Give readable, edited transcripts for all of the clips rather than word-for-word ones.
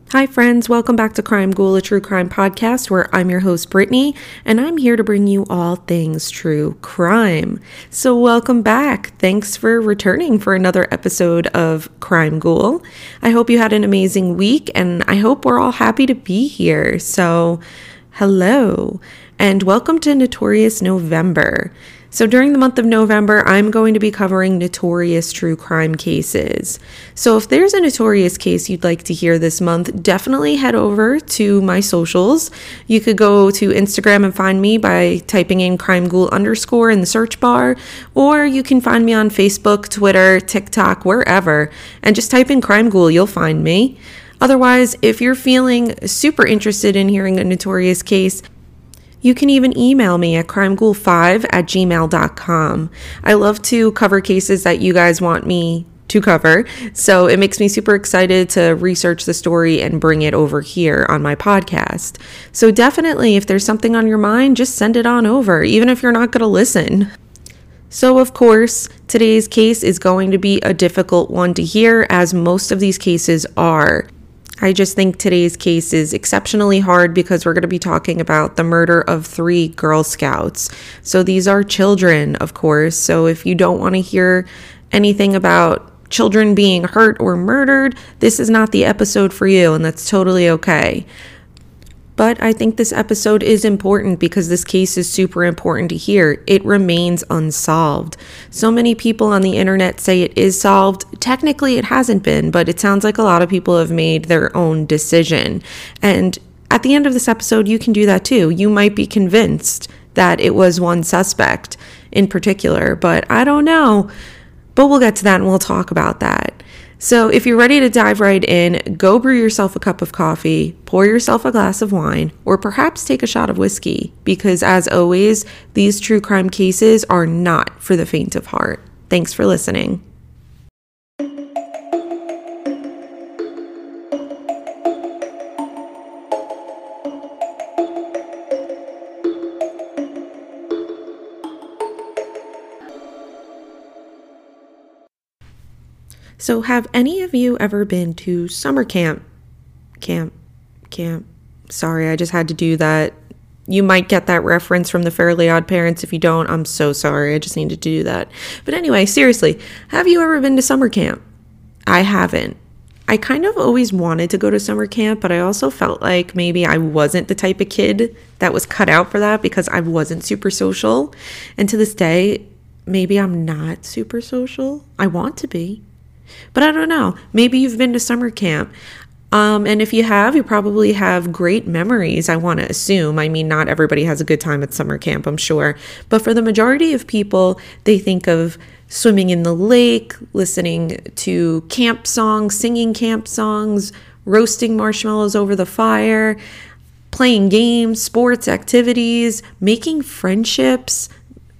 Hi friends, welcome back to Crime Ghoul, a true crime podcast where I'm your host Brittany, and I'm here to bring you all things true crime. So welcome back. Thanks for returning for another episode of Crime Ghoul. I hope you had an amazing week, and I hope we're all happy to be here. So hello, and welcome to Notorious November. So during the month of November, I'm going to be covering notorious true crime cases. So if there's a notorious case you'd like to hear this month, definitely head over to my socials. You could go to Instagram and find me by typing in crimeghoul_ in the search bar, or you can find me on Facebook, Twitter, TikTok, wherever, and just type in Crime Ghoul, you'll find me. Otherwise, if you're feeling super interested in hearing a notorious case, you can even email me at crimeghoul5@gmail.com. I love to cover cases that you guys want me to cover, so it makes me super excited to research the story and bring it over here on my podcast. So definitely, if there's something on your mind, just send it on over, even if you're not going to listen. So of course, today's case is going to be a difficult one to hear, as most of these cases are. I just think today's case is exceptionally hard because we're going to be talking about the murder of 3 Girl Scouts. So these are children, of course. So if you don't want to hear anything about children being hurt or murdered, this is not the episode for you, and that's totally okay. But I think this episode is important because this case is super important to hear. It remains unsolved. So many people on the internet say it is solved. Technically, it hasn't been, but it sounds like a lot of people have made their own decision. And at the end of this episode, you can do that too. You might be convinced that it was one suspect in particular, but I don't know. But we'll get to that and we'll talk about that. So if you're ready to dive right in, go brew yourself a cup of coffee, pour yourself a glass of wine, or perhaps take a shot of whiskey, because as always, these true crime cases are not for the faint of heart. Thanks for listening. So have any of you ever been to summer camp? Sorry, I just had to do that. You might get that reference from the Fairly Odd Parents. If you don't, I'm so sorry. I just needed to do that. But anyway, seriously, have you ever been to summer camp? I haven't. I kind of always wanted to go to summer camp, but I also felt like maybe I wasn't the type of kid that was cut out for that because I wasn't super social. And to this day, maybe I'm not super social. I want to be. But I don't know. Maybe you've been to summer camp. And if you have, you probably have great memories, I want to assume. I mean, not everybody has a good time at summer camp, I'm sure. But for the majority of people, they think of swimming in the lake, listening to camp songs, singing camp songs, roasting marshmallows over the fire, playing games, sports, activities, making friendships.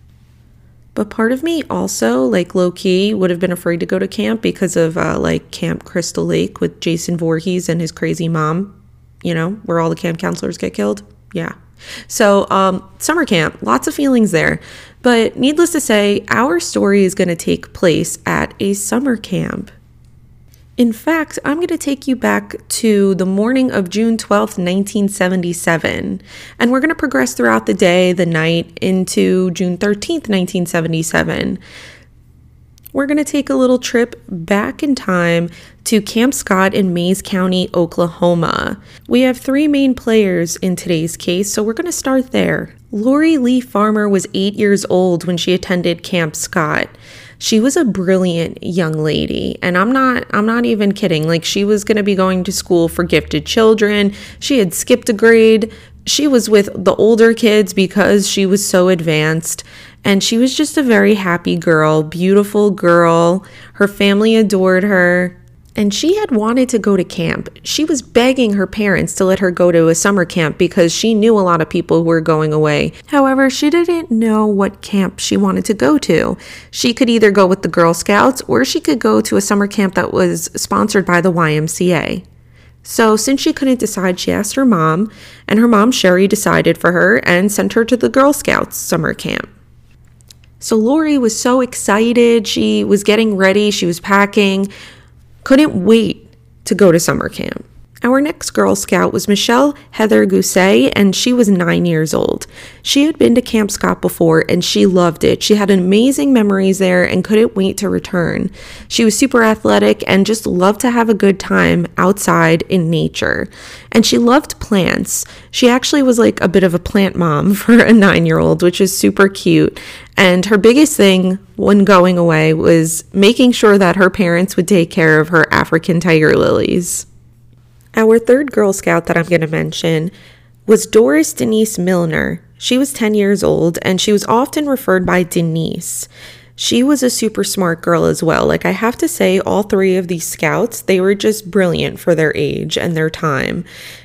But part of me also, like low-key, would have been afraid to go to camp because of like Camp Crystal Lake with Jason Voorhees and his crazy mom, you know, where all the camp counselors get killed. Yeah. So summer camp, lots of feelings there. But needless to say, our story is going to take place at a summer camp. In fact, I'm going to take you back to the morning of June 12th, 1977, and we're going to progress throughout the day, the night, into June 13th, 1977. We're going to take a little trip back in time to Camp Scott in Mays County, Oklahoma. We have 3 main players in today's case, so we're going to start there. Lori Lee Farmer was 8 years old when she attended Camp Scott. She was a brilliant young lady, and I'm not even kidding. Like, she was going to be going to school for gifted children. She had skipped a grade. She was with the older kids because she was so advanced, and she was just a very happy girl, beautiful girl. Her family adored her. And she had wanted to go to camp. She was begging her parents to let her go to a summer camp because she knew a lot of people who were going away. However, she didn't know what camp she wanted to go to. She could either go with the Girl Scouts or she could go to a summer camp that was sponsored by the YMCA. So since she couldn't decide, she asked her mom, and her mom, Sherry, decided for her and sent her to the Girl Scouts summer camp. So Lori was so excited. She was getting ready. She was packing. Couldn't wait to go to summer camp. Our next Girl Scout was Michelle Heather Gousset, and she was 9 years old. She had been to Camp Scott before, and she loved it. She had amazing memories there and couldn't wait to return. She was super athletic and just loved to have a good time outside in nature. And she loved plants. She actually was like a bit of a plant mom for a 9-year-old, which is super cute. And her biggest thing when going away was making sure that her parents would take care of her African tiger lilies. Our third Girl Scout that I'm going to mention was Doris Denise Milner. She was 10 years old, and she was often referred by Denise. She was a super smart girl as well. Like, I have to say, all three of these scouts, they were just brilliant for their age and their time.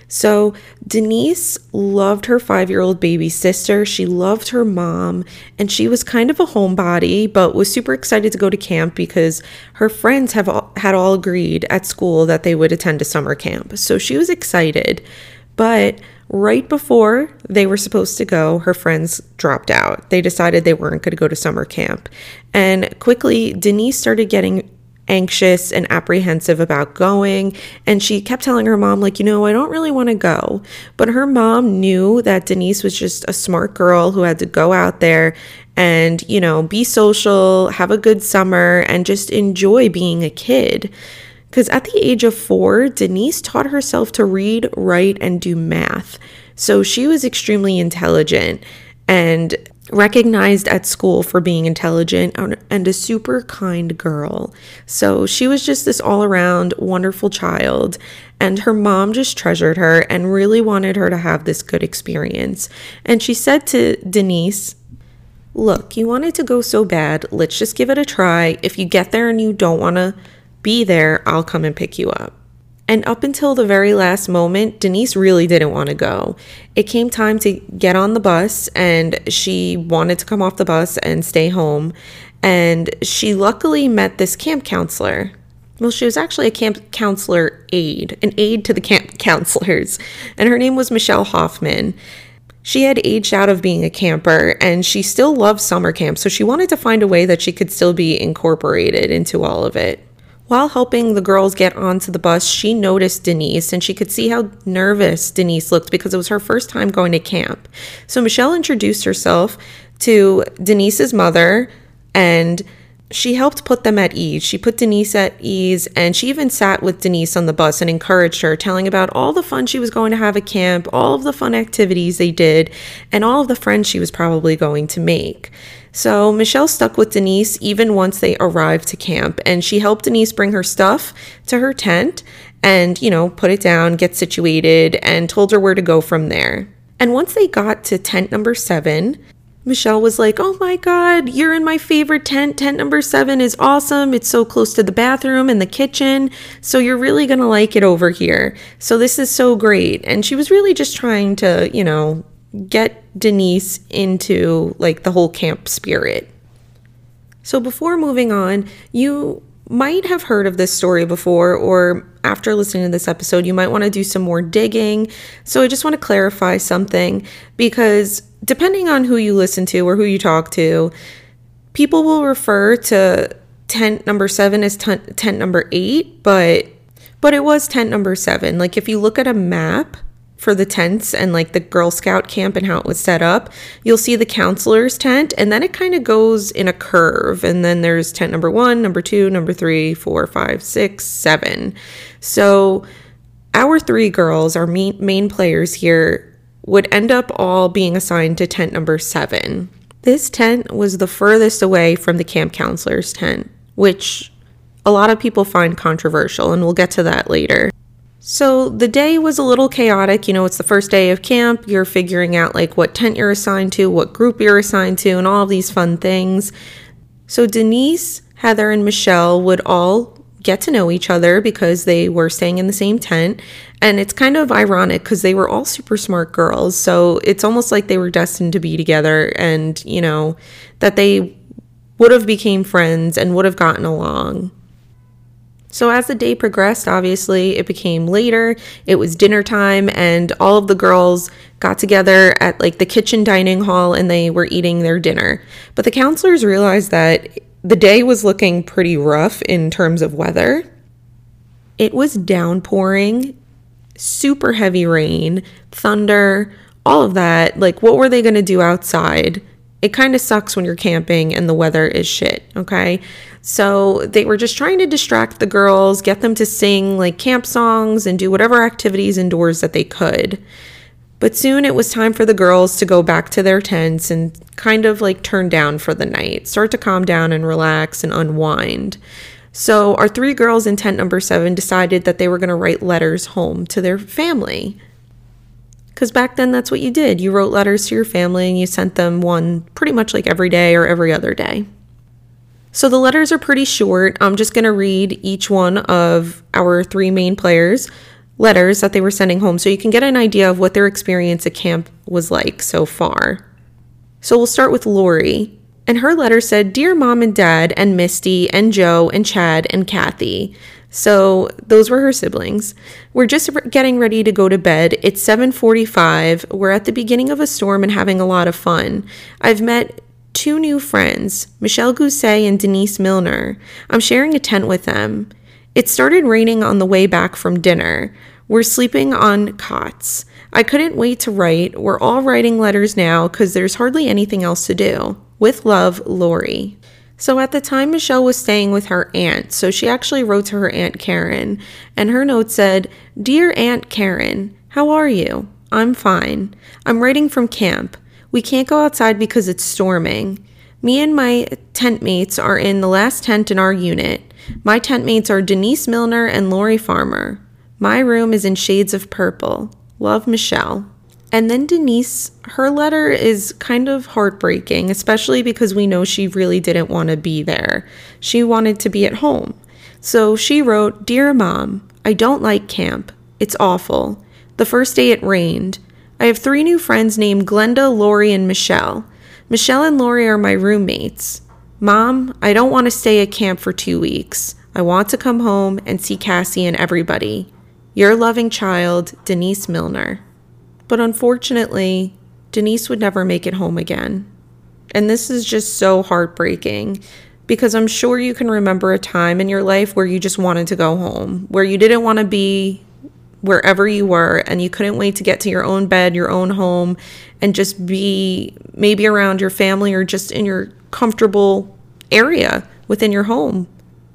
So Denise loved her 5-year-old baby sister. She loved her mom, and she was kind of a homebody, but was super excited to go to camp because her friends had all agreed at school that they would attend a summer camp. So she was excited, but right before they were supposed to go, her friends dropped out. They decided they weren't going to go to summer camp. And quickly, Denise started getting anxious and apprehensive about going, and she kept telling her mom, like, I don't really want to go. But her mom knew that Denise was just a smart girl who had to go out there and, be social, have a good summer, and just enjoy being a kid. Because at the age of 4, Denise taught herself to read, write, and do math. So she was extremely intelligent and recognized at school for being intelligent and a super kind girl. So she was just this all-around wonderful child, and her mom just treasured her and really wanted her to have this good experience. And she said to Denise, "Look, you wanted to go so bad, let's just give it a try. If you get there and you don't want to be there, I'll come and pick you up." And up until the very last moment, Denise really didn't want to go. It came time to get on the bus, and she wanted to come off the bus and stay home. And she luckily met this camp counselor. Well, she was actually a camp counselor aide, an aide to the camp counselors. And her name was Michelle Hoffman. She had aged out of being a camper, and she still loved summer camp. So she wanted to find a way that she could still be incorporated into all of it. While helping the girls get onto the bus, she noticed Denise, and she could see how nervous Denise looked because it was her first time going to camp. So Michelle introduced herself to Denise's mother, and she helped put them at ease. She put Denise at ease, and she even sat with Denise on the bus and encouraged her, telling about all the fun she was going to have at camp, all of the fun activities they did, and all of the friends she was probably going to make. So Michelle stuck with Denise even once they arrived to camp, and she helped Denise bring her stuff to her tent and, put it down, get situated, and told her where to go from there. And once they got to tent number 7, Michelle was like, "Oh my God, you're in my favorite tent. Tent number 7 is awesome. It's so close to the bathroom and the kitchen. So you're really going to like it over here. So this is so great." And she was really just trying to, get Denise into like the whole camp spirit. So before moving on, you might have heard of this story before, or after listening to this episode, you might want to do some more digging. So I just want to clarify something, because depending on who you listen to or who you talk to, people will refer to tent number 7 as tent number 8, but it was tent number 7. Like, if you look at a map for the tents and like the Girl Scout camp and how it was set up, you'll see the counselor's tent, and then it kind of goes in a curve, and then there's tent number 1, number 2, number 3, 4, 5, 6, 7. So our 3 girls, our main players here, would end up all being assigned to tent number 7. This tent was the furthest away from the camp counselor's tent, which a lot of people find controversial, and we'll get to that later. So the day was a little chaotic. It's the first day of camp. You're figuring out like what tent you're assigned to, what group you're assigned to, and all of these fun things. So Denise, Heather, and Michelle would all get to know each other because they were staying in the same tent. And it's kind of ironic because they were all super smart girls. So it's almost like they were destined to be together, and, that they would have became friends and would have gotten along. So as the day progressed, obviously, it became later. It was dinner time, and all of the girls got together at like the kitchen dining hall, and they were eating their dinner. But the counselors realized that the day was looking pretty rough in terms of weather. It was downpouring super heavy rain, thunder, all of that. Like, what were they going to do outside? It kind of sucks when you're camping and the weather is shit, okay? So they were just trying to distract the girls, get them to sing like camp songs and do whatever activities indoors that they could. But soon it was time for the girls to go back to their tents and kind of like turn down for the night, start to calm down and relax and unwind. So our 3 girls in tent number 7 decided that they were going to write letters home to their family. Because back then that's what you did. You wrote letters to your family and you sent them one pretty much like every day or every other day. So the letters are pretty short. I'm just going to read each one of our 3 main players' letters that they were sending home so you can get an idea of what their experience at camp was like so far. So we'll start with Lori. And her letter said, "Dear Mom and Dad and Misty and Joe and Chad and Kathy." So those were her siblings. "We're just getting ready to go to bed. It's 7:45. We're at the beginning of a storm and having a lot of fun. I've met 2 new friends, Michelle Gousset and Denise Milner. I'm sharing a tent with them. It started raining on the way back from dinner. We're sleeping on cots. I couldn't wait to write. We're all writing letters now because there's hardly anything else to do. With love, Lori." So at the time, Michelle was staying with her aunt, so she actually wrote to her Aunt Karen, and her note said, "Dear Aunt Karen, how are you? I'm fine. I'm writing from camp. We can't go outside because it's storming. Me and my tent mates are in the last tent in our unit. My tent mates are Denise Milner and Lori Farmer. My room is in shades of purple. Love, Michelle." And then Denise, her letter is kind of heartbreaking, especially because we know she really didn't want to be there. She wanted to be at home. So she wrote, "Dear Mom, I don't like camp. It's awful. The first day it rained. I have 3 new friends named Glenda, Lori, and Michelle. Michelle and Lori are my roommates. Mom, I don't want to stay at camp for 2 weeks. I want to come home and see Cassie and everybody. Your loving child, Denise Milner." But unfortunately, Denise would never make it home again. And this is just so heartbreaking because I'm sure you can remember a time in your life where you just wanted to go home, where you didn't want to be wherever you were and you couldn't wait to get to your own bed, your own home, and just be maybe around your family or just in your comfortable area within your home.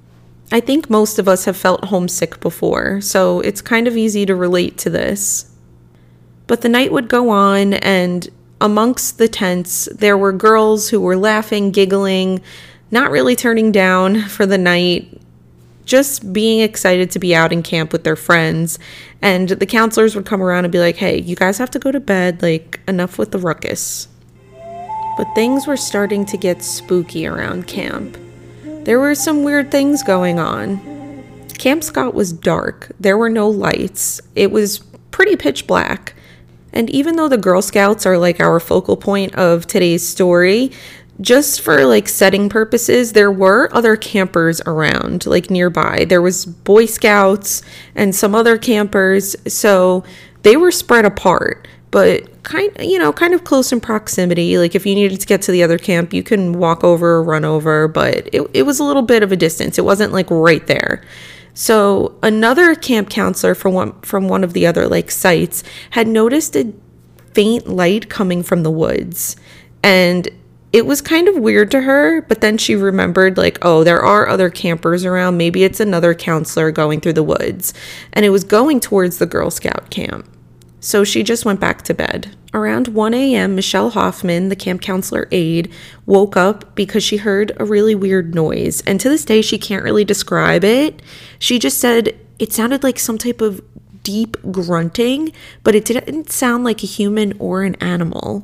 I think most of us have felt homesick before, so it's kind of easy to relate to this. But the night would go on, and amongst the tents, there were girls who were laughing, giggling, not really turning down for the night, just being excited to be out in camp with their friends. And the counselors would come around and be like, "Hey, you guys have to go to bed, like, enough with the ruckus." But things were starting to get spooky around camp. There were some weird things going on. Camp Scott was dark. There were no lights. It was pretty pitch black. And even though the Girl Scouts are like our focal point of today's story, just for like setting purposes, there were other campers around, like nearby. There was Boy Scouts and some other campers, so they were spread apart, but kind of close in proximity. Like if you needed to get to the other camp, you can walk over or run over, but it was a little bit of a distance. It wasn't like right there. So another camp counselor from one of the other like sites had noticed a faint light coming from the woods, and it was kind of weird to her, but then she remembered like, oh, there are other campers around. Maybe it's another counselor going through the woods, and it was going towards the Girl Scout camp. So she just went back to bed. Around 1 a.m., Michelle Hoffman, the camp counselor aide, woke up because she heard a really weird noise. And to this day, she can't really describe it. She just said it sounded like some type of deep grunting, but it didn't sound like a human or an animal.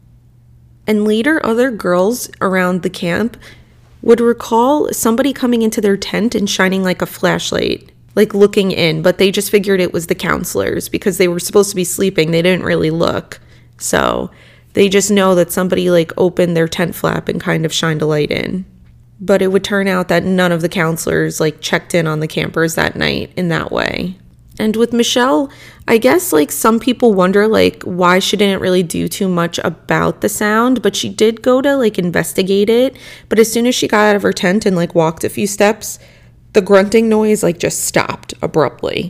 And later, other girls around the camp would recall somebody coming into their tent and shining like a flashlight, like looking in, but they just figured it was the counselors because they were supposed to be sleeping. They didn't really look. So they just know that somebody like opened their tent flap and kind of shined a light in. But it would turn out that none of the counselors like checked in on the campers that night in that way. And with Michelle, I guess like some people wonder like why she didn't really do too much about the sound, but she did go to like investigate it. But as soon as she got out of her tent and like walked a few steps, the grunting noise like just stopped abruptly.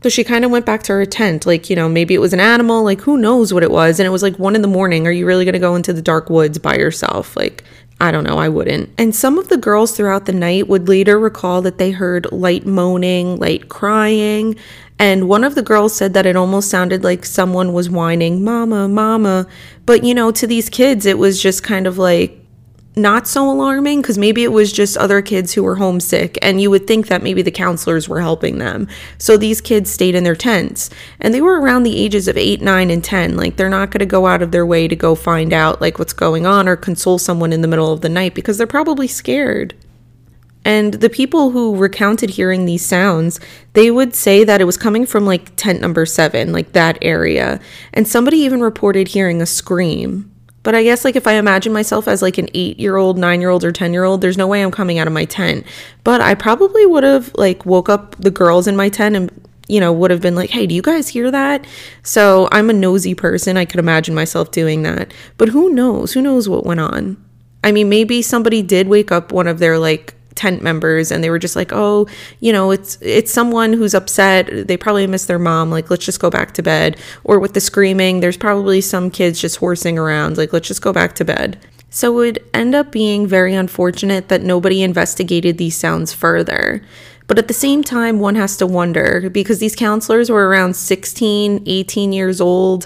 So she kind of went back to her tent, like, maybe it was an animal, like, who knows what it was. And it was like 1 a.m. Are you really going to go into the dark woods by yourself? Like, I don't know, I wouldn't. And some of the girls throughout the night would later recall that they heard light moaning, light crying. And one of the girls said that it almost sounded like someone was whining, "Mama, mama." But, to these kids, it was just kind of like not so alarming, because maybe it was just other kids who were homesick, and you would think that maybe the counselors were helping them. So these kids stayed in their tents, and they were around the ages of 8, 9, and 10. Like, they're not going to go out of their way to go find out like what's going on or console someone in the middle of the night, because they're probably scared. And the people who recounted hearing these sounds, they would say that it was coming from like tent number 7, like that area. And somebody even reported hearing a scream. But I guess, like, if I imagine myself as like an 8-year-old, 9-year-old, or 10-year-old, there's no way I'm coming out of my tent. But I probably would have like woke up the girls in my tent and, would have been like, "Hey, do you guys hear that?" So I'm a nosy person. I could imagine myself doing that. But who knows? Who knows what went on? I mean, maybe somebody did wake up one of their like tent members and they were just like, "Oh, it's someone who's upset. They probably miss their mom. Like, let's just go back to bed." Or with the screaming, there's probably some kids just horsing around. Like, let's just go back to bed. So it would end up being very unfortunate that nobody investigated these sounds further. But at the same time, one has to wonder, because these counselors were around 16, 18 years old.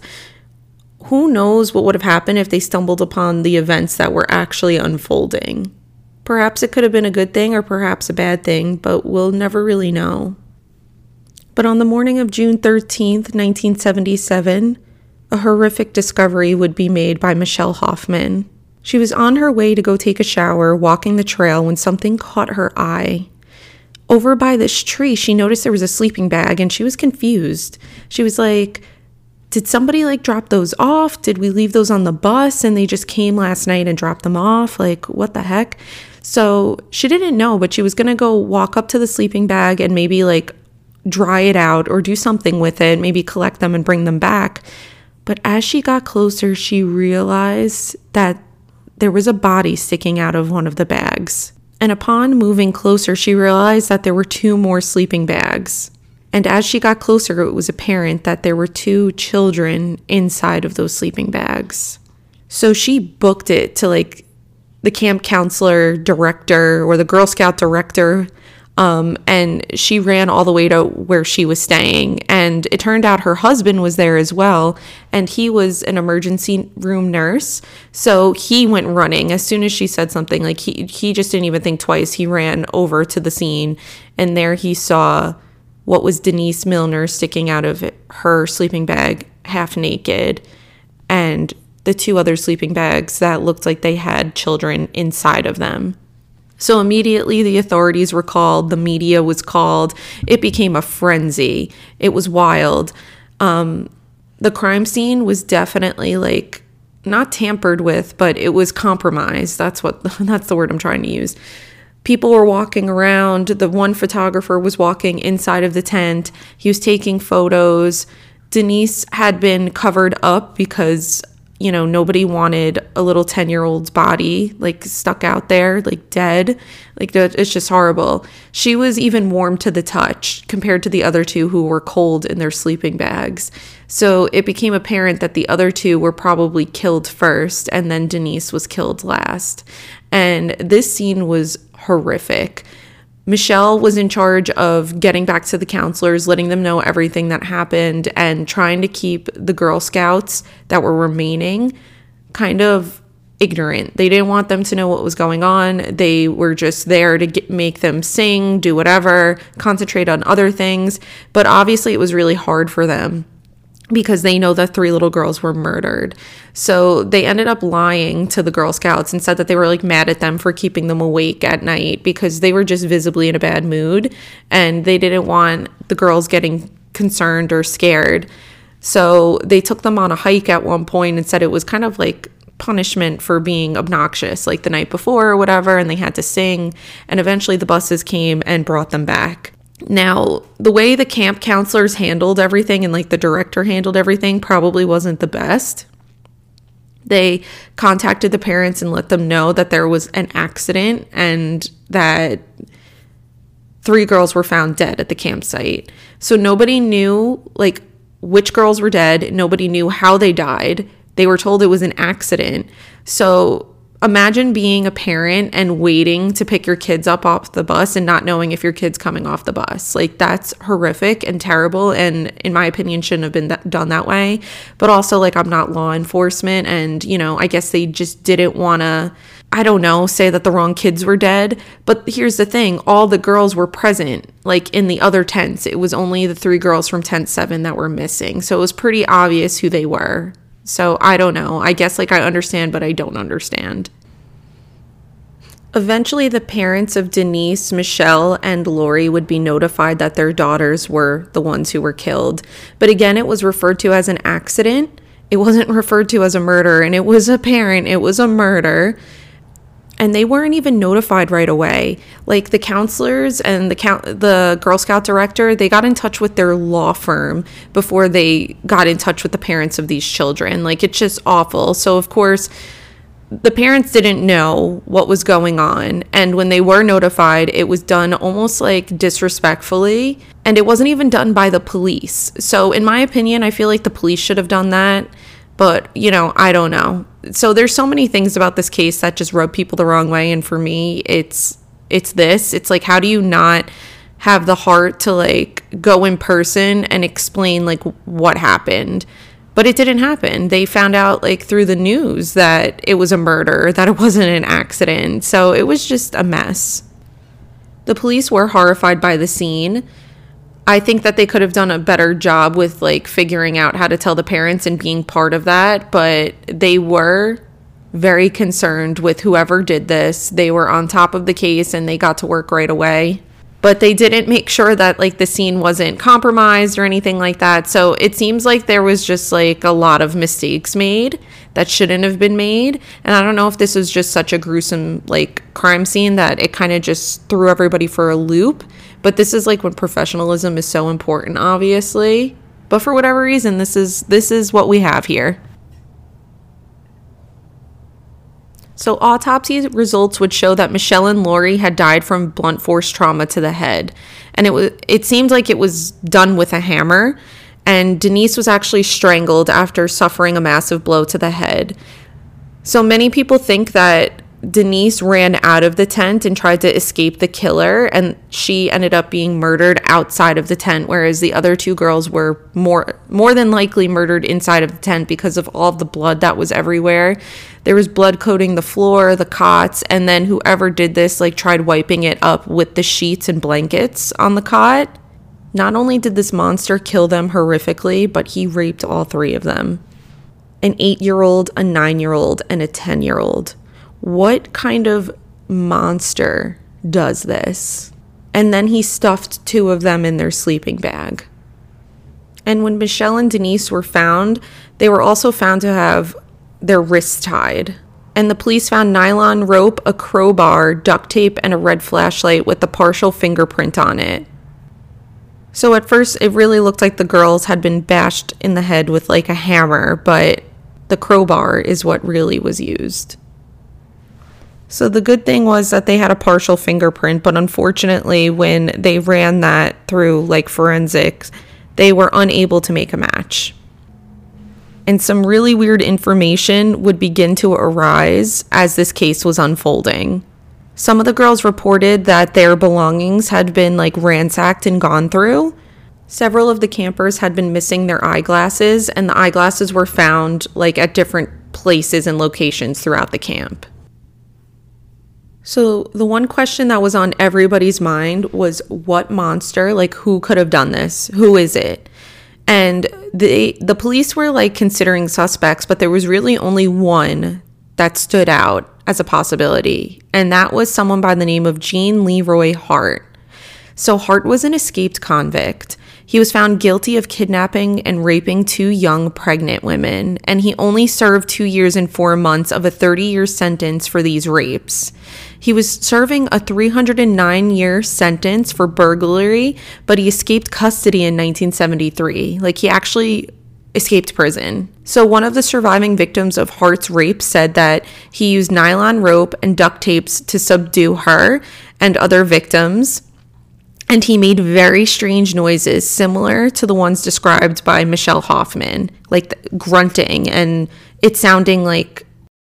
Who knows what would have happened if they stumbled upon the events that were actually unfolding? Perhaps it could have been a good thing or perhaps a bad thing, but we'll never really know. But on the morning of June 13th, 1977, a horrific discovery would be made by Michelle Hoffman. She was on her way to go take a shower, walking the trail, when something caught her eye. Over by this tree, she noticed there was a sleeping bag, and she was confused. She was like, "Did somebody like drop those off? Did we leave those on the bus and they just came last night and dropped them off? Like, what the heck?" So she didn't know, but she was going to go walk up to the sleeping bag and maybe like dry it out or do something with it, maybe collect them and bring them back. But as she got closer, she realized that there was a body sticking out of one of the bags. And upon moving closer, she realized that there were 2 more sleeping bags. And as she got closer, it was apparent that there were 2 children inside of those sleeping bags. So she booked it to like the camp counselor director or the Girl Scout director. And she ran all the way to where she was staying. And it turned out her husband was there as well. And he was an emergency room nurse. So he went running as soon as she said something. Like he just didn't even think twice. He ran over to the scene. And there he saw what was Denise Milner sticking out of her sleeping bag, half naked, and the 2 other sleeping bags that looked like they had children inside of them. So immediately the authorities were called, the media was called, it became a frenzy. It was wild. The crime scene was definitely like not tampered with, but it was compromised. That's the word I'm trying to use. People were walking around. The one photographer was walking inside of the tent. He was taking photos. Denise had been covered up because, nobody wanted a little 10-year-old's body, like, stuck out there, like, dead. Like, it's just horrible. She was even warm to the touch compared to the other 2 who were cold in their sleeping bags. So it became apparent that the other 2 were probably killed first, and then Denise was killed last. And this scene was horrific. Michelle was in charge of getting back to the counselors, letting them know everything that happened, and trying to keep the Girl Scouts that were remaining kind of ignorant. They didn't want them to know what was going on. They were just there to make them sing, do whatever, concentrate on other things. But obviously it was really hard for them, because they know that 3 little girls were murdered. So they ended up lying to the Girl Scouts and said that they were like mad at them for keeping them awake at night because they were just visibly in a bad mood and they didn't want the girls getting concerned or scared. So they took them on a hike at one point and said it was kind of like punishment for being obnoxious like the night before or whatever, and they had to sing, and eventually the buses came and brought them back. Now, the way the camp counselors handled everything and like the director handled everything probably wasn't the best. They contacted the parents and let them know that there was an accident and that 3 girls were found dead at the campsite. So nobody knew like which girls were dead. Nobody knew how they died. They were told it was an accident. So imagine being a parent and waiting to pick your kids up off the bus and not knowing if your kid's coming off the bus. Like, that's horrific and terrible, and in my opinion shouldn't have been done that way. But also, like, I'm not law enforcement, and, you know, I guess they just didn't want to, I don't know, say that the wrong kids were dead. But here's the thing, all the girls were present, like, in the other tents. It was only the 3 girls from tent 7 that were missing. So it was pretty obvious who they were. So I don't know. I guess, like, I understand, but I don't understand. Eventually, the parents of Denise, Michelle, and Lori would be notified that their daughters were the ones who were killed. But again, it was referred to as an accident. It wasn't referred to as a murder, and it was apparent it was a murder. And they weren't even notified right away. Like, the counselors and the Girl Scout director, they got in touch with their law firm before they got in touch with the parents of these children. Like, it's just awful. So, of course, the parents didn't know what was going on. And when they were notified, it was done almost like disrespectfully. And it wasn't even done by the police. So, in my opinion, I feel like the police should have done that. But, you know, I don't know. So there's so many things about this case that just rub people the wrong way. And for me, it's this. It's like, how do you not have the heart to, like, go in person and explain, like, what happened? But it didn't happen. They found out, like, through the news that it was a murder, that it wasn't an accident. So it was just a mess. The police were horrified by the scene. I think that they could have done a better job with, like, figuring out how to tell the parents and being part of that, but they were very concerned with whoever did this. They were on top of the case and they got to work right away. But they didn't make sure that, like, the scene wasn't compromised or anything like that. So it seems like there was just, like, a lot of mistakes made that shouldn't have been made. And I don't know if this was just such a gruesome, like, crime scene that it kind of just threw everybody for a loop. But this is, like, when professionalism is so important, obviously. But for whatever reason, this is what we have here. So autopsy results would show that Michelle and Lori had died from blunt force trauma to the head. And it seemed like it was done with a hammer. And Denise was actually strangled after suffering a massive blow to the head. So many people think that Denise ran out of the tent and tried to escape the killer, and she ended up being murdered outside of the tent, whereas the other 2 girls were more than likely murdered inside of the tent because of all of the blood that was everywhere. There was blood coating the floor, the cots, and then whoever did this, like, tried wiping it up with the sheets and blankets on the cot. Not only did this monster kill them horrifically, but he raped all 3 of them. An 8-year-old, a 9-year-old, and a 10-year-old. What kind of monster does this? And then he stuffed 2 of them in their sleeping bag. And when Michelle and Denise were found, they were also found to have their wrists tied. And the police found nylon rope, a crowbar, duct tape, and a red flashlight with a partial fingerprint on it. So at first, it really looked like the girls had been bashed in the head with, like, a hammer, but the crowbar is what really was used. So the good thing was that they had a partial fingerprint, but unfortunately, when they ran that through, like, forensics, they were unable to make a match. And some really weird information would begin to arise as this case was unfolding. Some of the girls reported that their belongings had been, like, ransacked and gone through. Several of the campers had been missing their eyeglasses, and the eyeglasses were found, like, at different places and locations throughout the camp. So the one question that was on everybody's mind was, what monster, like, who could have done this? Who is it? And the police were, like, considering suspects, but there was really only one that stood out as a possibility. And that was someone by the name of Gene Leroy Hart. So Hart was an escaped convict. He was found guilty of kidnapping and raping 2 young pregnant women, and he only served 2 years and 4 months of a 30-year sentence for these rapes. He was serving a 309-year sentence for burglary, but he escaped custody in 1973. Like, he actually escaped prison. So one of the surviving victims of Hart's rape said that he used nylon rope and duct tapes to subdue her and other victims. And he made very strange noises similar to the ones described by Michelle Hoffman, like grunting and it sounding like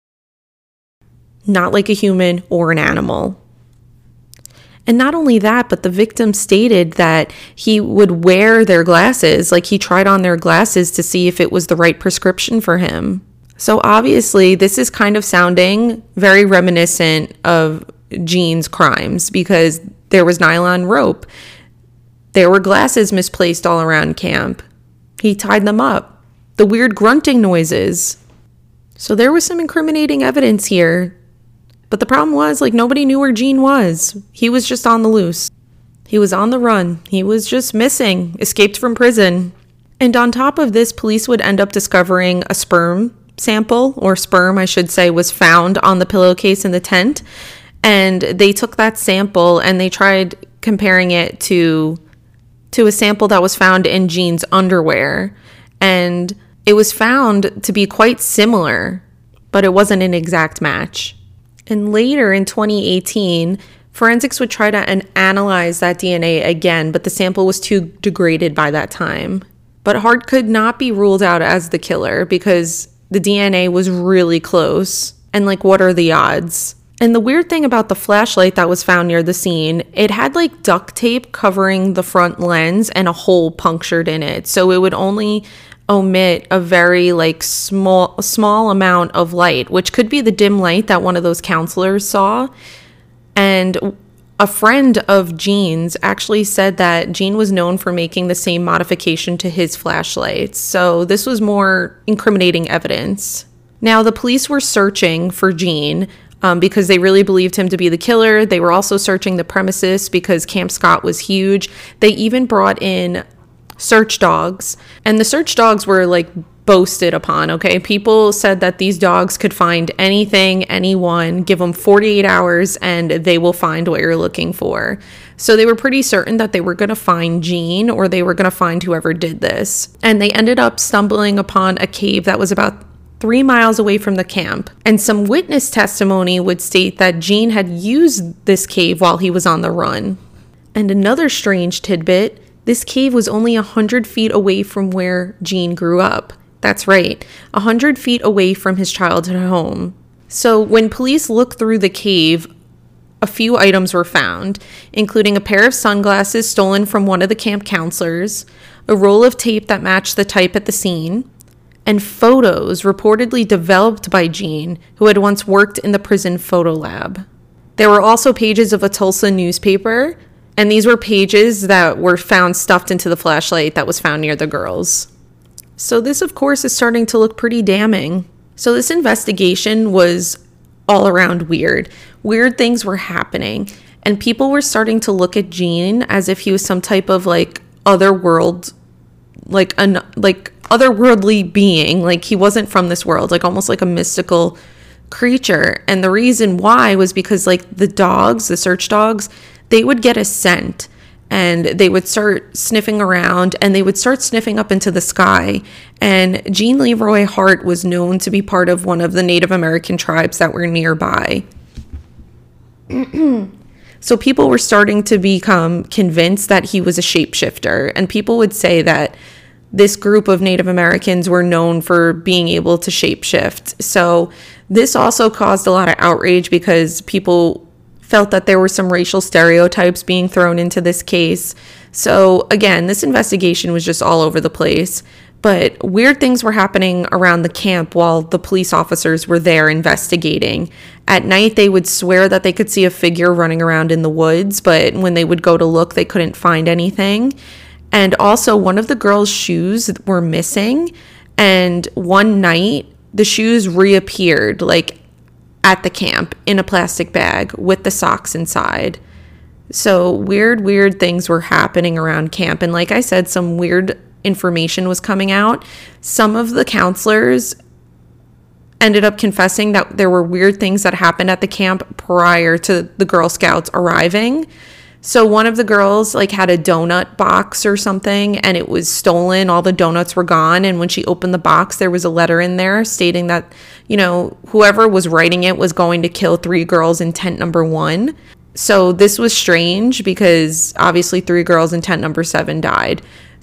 not like a human or an animal. And not only that, but the victim stated that he would wear their glasses, like he tried on their glasses to see if it was the right prescription for him. So obviously, this is kind of sounding very reminiscent of Gene's crimes because there was nylon rope. There were glasses misplaced all around camp. He tied them up. The weird grunting noises. So there was some incriminating evidence here. But the problem was, like, nobody knew where Gene was. He was just on the loose. He was on the run. He was just missing, escaped from prison. And on top of this, police would end up discovering a sperm sample, or sperm, I should say, was found on the pillowcase in the tent. And they took that sample and they tried comparing it to a sample that was found in Gene's underwear. And it was found to be quite similar, but it wasn't an exact match. And later in 2018, forensics would try to analyze that DNA again, but the sample was too degraded by that time. But Hart could not be ruled out as the killer because the DNA was really close. And like, what are the odds? And the weird thing about the flashlight that was found near the scene, it had like duct tape covering the front lens and a hole punctured in it. So it would only omit a very like small amount of light, which could be the dim light that one of those counselors saw. And a friend of Gene's actually said that Gene was known for making the same modification to his flashlights. So this was more incriminating evidence. Now the police were searching for Gene because they really believed him to be the killer. They were also searching the premises because Camp Scott was huge. They even brought in search dogs, and the search dogs were like boasted upon. Okay, people said that these dogs could find anything, anyone, give them 48 hours and they will find what you're looking for. So they were pretty certain that they were going to find Gene, or they were going to find whoever did this. And they ended up stumbling upon a cave that was about 3 miles away from the camp. And some witness testimony would state that Gene had used this cave while he was on the run. And another strange tidbit, this cave was only 100 feet away from where Gene grew up. That's right, 100 feet away from his childhood home. So when police looked through the cave, a few items were found, including a pair of sunglasses stolen from one of the camp counselors, a roll of tape that matched the type at the scene, and photos reportedly developed by Gene, who had once worked in the prison photo lab. There were also pages of a Tulsa newspaper, and these were pages that were found stuffed into the flashlight that was found near the girls. So this, of course, is starting to look pretty damning. So this investigation was all around weird. Weird things were happening, and people were starting to look at Gene as if he was some type of like otherworld, like otherworldly being, like he wasn't from this world, like almost like a mystical creature. And the reason why was because like the dogs, the search dogs, they would get a scent and they would start sniffing around and they would start sniffing up into the sky. And Gene Leroy Hart was known to be part of one of the Native American tribes that were nearby. So people were starting to become convinced that he was a shapeshifter, and people would say that this group of Native Americans were known for being able to shapeshift. So this also caused a lot of outrage because people felt that there were some racial stereotypes being thrown into this case. So again, this investigation was just all over the place, but weird things were happening around the camp while the police officers were there investigating. At night, they would swear that they could see a figure running around in the woods, but when they would go to look, they couldn't find anything. And also, one of the girls' shoes were missing, and one night, the shoes reappeared, like at the camp in a plastic bag with the socks inside. So weird things were happening around camp. And like I said, some weird information was coming out. Some of the counselors ended up confessing that there were weird things that happened at the camp prior to the Girl Scouts arriving. So one of the girls like had a donut box or something, and it was stolen. All the donuts were gone. And when she opened the box, there was a letter in there stating that, you know, whoever was writing it was going to kill 3 girls in tent number 1. So this was strange because obviously 3 girls in tent number 7 died.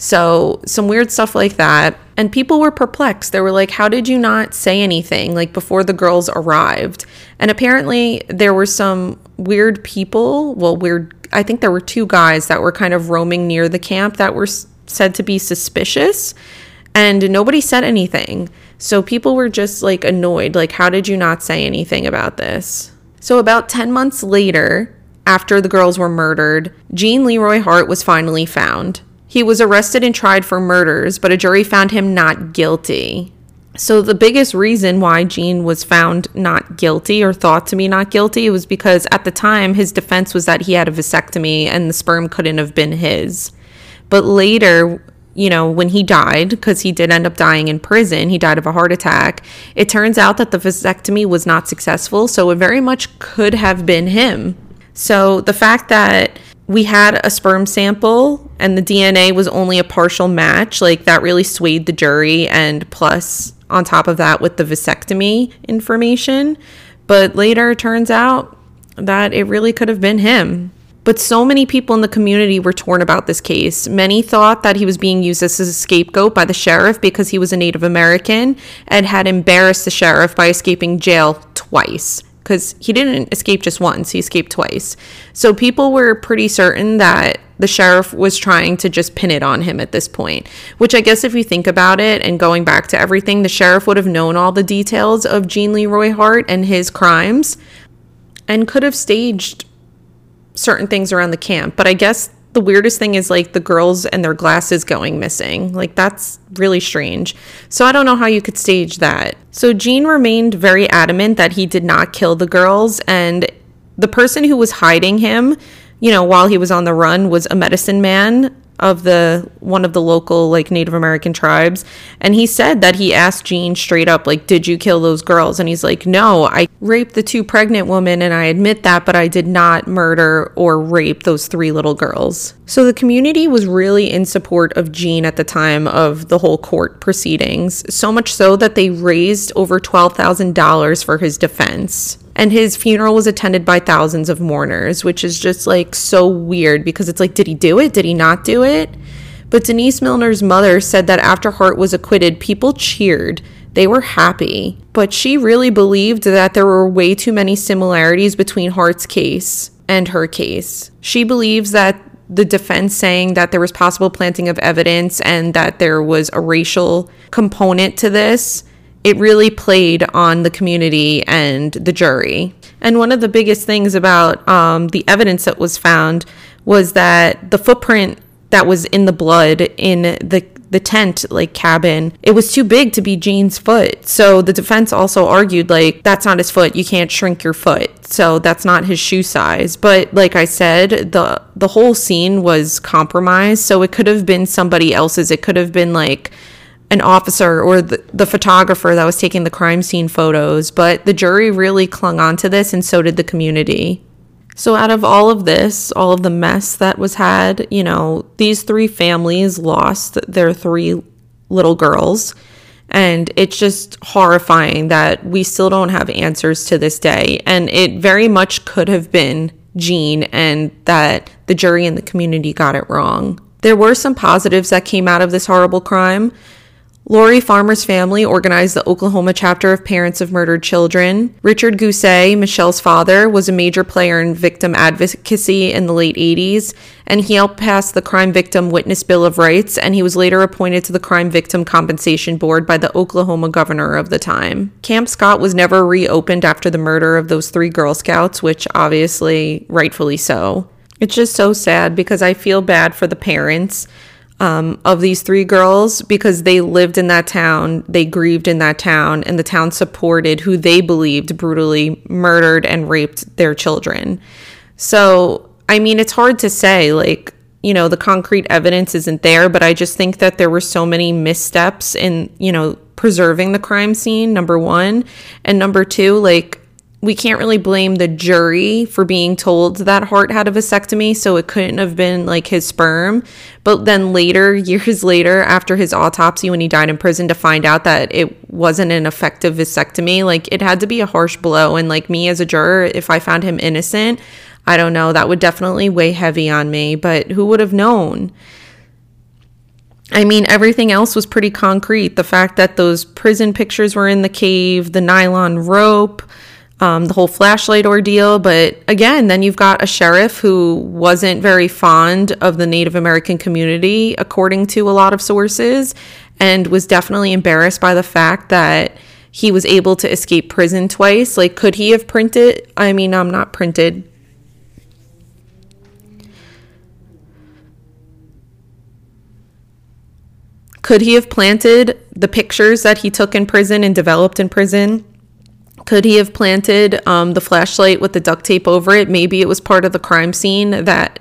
So some weird stuff like that. And people were perplexed. They were like, how did you not say anything like before the girls arrived? And apparently there were some weird people. Well, I think there were 2 guys that were kind of roaming near the camp that were said to be suspicious. And nobody said anything. So people were just like annoyed. Like, how did you not say anything about this? So about 10 months later, after the girls were murdered, Gene Leroy Hart was finally found. He was arrested and tried for murders, but a jury found him not guilty. So the biggest reason why Gene was found not guilty or thought to be not guilty was because at the time his defense was that he had a vasectomy and the sperm couldn't have been his. But later, you know, when he died, because he did end up dying in prison, he died of a heart attack, it turns out that the vasectomy was not successful, so it very much could have been him. So the fact that we had a sperm sample and the DNA was only a partial match, like that really swayed the jury, and plus on top of that with the vasectomy information. But later it turns out that it really could have been him. But so many people in the community were torn about this case. Many thought that he was being used as a scapegoat by the sheriff because he was a Native American and had embarrassed the sheriff by escaping jail twice. Because he didn't escape just once, he escaped twice. So people were pretty certain that the sheriff was trying to just pin it on him at this point. Which I guess if you think about it and going back to everything, the sheriff would have known all the details of Gene Leroy Hart and his crimes and could have staged certain things around the camp. But I guess the weirdest thing is like the girls and their glasses going missing. Like that's really strange. So I don't know how you could stage that. So Gene remained very adamant that he did not kill the girls, and the person who was hiding him, you know, while he was on the run was a medicine man of one of the local like Native American tribes, and he said that he asked Gene straight up, like, did you kill those girls? And he's like, no, I raped the 2 pregnant women and I admit that, but I did not murder or rape those 3 little girls. So the community was really in support of Gene at the time of the whole court proceedings, so much so that they raised over $12,000 for his defense. And his funeral was attended by thousands of mourners, which is just like so weird because it's like, did he do it? Did he not do it? But Denise Milner's mother said that after Hart was acquitted, people cheered. They were happy. But she really believed that there were way too many similarities between Hart's case and her case. She believes that the defense saying that there was possible planting of evidence and that there was a racial component to this, it really played on the community and the jury. And one of the biggest things about the evidence that was found was that the footprint that was in the blood in the tent, like cabin, it was too big to be Gene's foot. So the defense also argued, like, that's not his foot. You can't shrink your foot. So that's not his shoe size. But like I said, the whole scene was compromised. So it could have been somebody else's. It could have been like an officer or the photographer that was taking the crime scene photos, but the jury really clung on to this, and so did the community. So out of all of this, all of the mess that was had, you know, these 3 families lost their 3 little girls, and it's just horrifying that we still don't have answers to this day, and it very much could have been Gene, and that the jury and the community got it wrong. There were some positives that came out of this horrible crime. Lori Farmer's family organized the Oklahoma chapter of Parents of Murdered Children. Richard Gousset, Michelle's father, was a major player in victim advocacy in the late 80s, and he helped pass the Crime Victim Witness Bill of Rights, and he was later appointed to the Crime Victim Compensation Board by the Oklahoma governor of the time. Camp Scott was never reopened after the murder of those 3 Girl Scouts, which obviously, rightfully so. It's just so sad because I feel bad for the parents of these 3 girls, because they lived in that town, they grieved in that town, and the town supported who they believed brutally murdered and raped their children. So, I mean, it's hard to say, like, you know, the concrete evidence isn't there, but I just think that there were so many missteps in, you know, preserving the crime scene, number 1, and number 2, like, we can't really blame the jury for being told that Hart had a vasectomy, so it couldn't have been like his sperm. But then later, years later, after his autopsy when he died in prison, to find out that it wasn't an effective vasectomy, like, it had to be a harsh blow. And like me as a juror, if I found him innocent, I don't know. That would definitely weigh heavy on me, but who would have known? I mean, everything else was pretty concrete. The fact that those prison pictures were in the cave, the nylon rope, the whole flashlight ordeal. But again, then you've got a sheriff who wasn't very fond of the Native American community, according to a lot of sources, and was definitely embarrassed by the fact that he was able to escape prison twice. Like, could he have printed? I mean, I'm not printed. Could he have planted the pictures that he took in prison and developed in prison? Could he have planted the flashlight with the duct tape over it? Maybe it was part of the crime scene that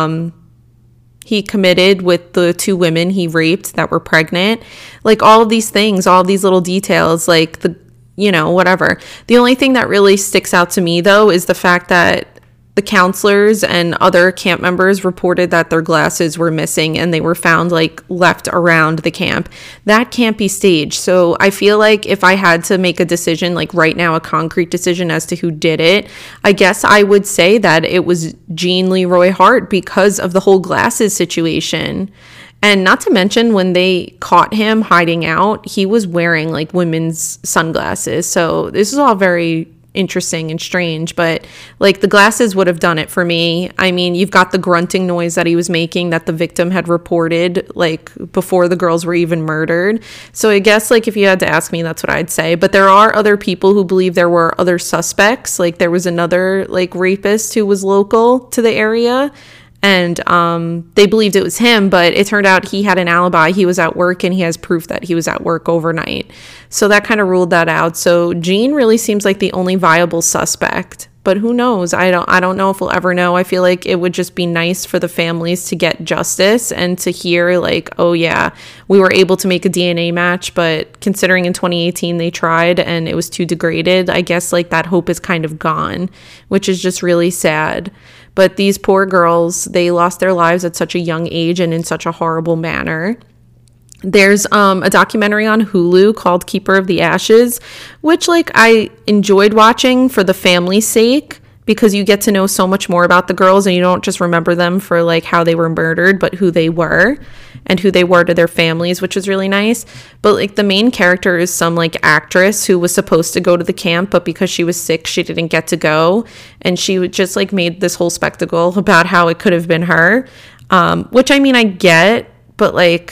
he committed with the 2 women he raped that were pregnant. Like, all of these things, all of these little details, like whatever. The only thing that really sticks out to me, though, is the fact that the counselors and other camp members reported that their glasses were missing and they were found like left around the camp. That can't be staged. So I feel like if I had to make a decision, like right now, a concrete decision as to who did it, I guess I would say that it was Gene Leroy Hart because of the whole glasses situation. And not to mention, when they caught him hiding out, he was wearing like women's sunglasses. So this is all very interesting and strange, but like the glasses would have done it for me. I mean, you've got the grunting noise that he was making that the victim had reported like before the girls were even murdered. So I guess like if you had to ask me, that's what I'd say. But there are other people who believe there were other suspects. Like there was another like rapist who was local to the area, and they believed it was him, but it turned out he had an alibi. He was at work and he has proof that he was at work overnight. So that kind of ruled that out. So Gene really seems like the only viable suspect, but who knows? I don't know if we'll ever know. I feel like it would just be nice for the families to get justice and to hear like, oh yeah, we were able to make a DNA match, but considering in 2018 they tried and it was too degraded, I guess like that hope is kind of gone, which is just really sad. But these poor girls, they lost their lives at such a young age and in such a horrible manner. There's a documentary on Hulu called Keeper of the Ashes, which like I enjoyed watching for the family's sake, because you get to know so much more about the girls and you don't just remember them for like how they were murdered, but who they were and who they were to their families, which was really nice. But like the main character is some like actress who was supposed to go to the camp, but because she was sick, she didn't get to go. And she just like made this whole spectacle about how it could have been her, which I mean, I get. But like,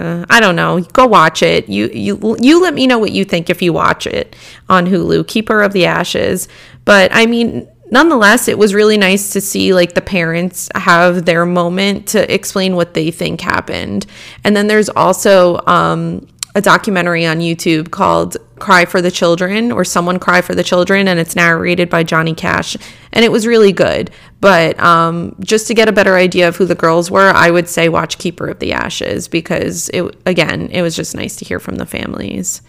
I don't know. Go watch it. You let me know what you think if you watch it on Hulu, Keeper of the Ashes. But I mean, nonetheless, it was really nice to see like the parents have their moment to explain what they think happened. And then there's also a documentary on YouTube called Cry for the Children, or Someone Cry for the Children, and it's narrated by Johnny Cash, and it was really good. But just to get a better idea of who the girls were, I would say watch Keeper of the Ashes, because it was just nice to hear from the families.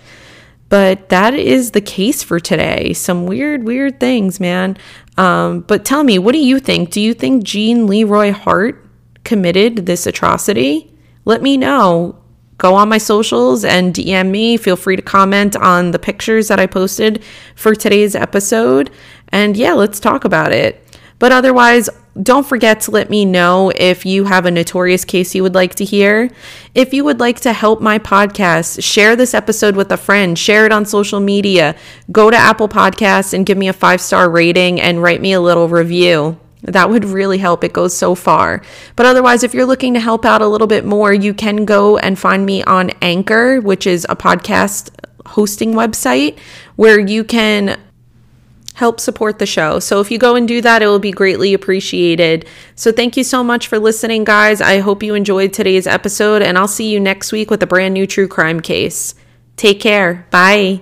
But that is the case for today. Some weird things, man. But tell me, what do you think? Do you think Gene Leroy Hart committed this atrocity? Let me know. Go on my socials and DM me. Feel free to comment on the pictures that I posted for today's episode. And yeah, let's talk about it. But otherwise, don't forget to let me know if you have a notorious case you would like to hear. If you would like to help my podcast, share this episode with a friend, share it on social media, go to Apple Podcasts and give me a 5-star rating and write me a little review. That would really help. It goes so far. But otherwise, if you're looking to help out a little bit more, you can go and find me on Anchor, which is a podcast hosting website where you can help support the show. So if you go and do that, it will be greatly appreciated. So thank you so much for listening, guys. I hope you enjoyed today's episode, and I'll see you next week with a brand new true crime case. Take care. Bye.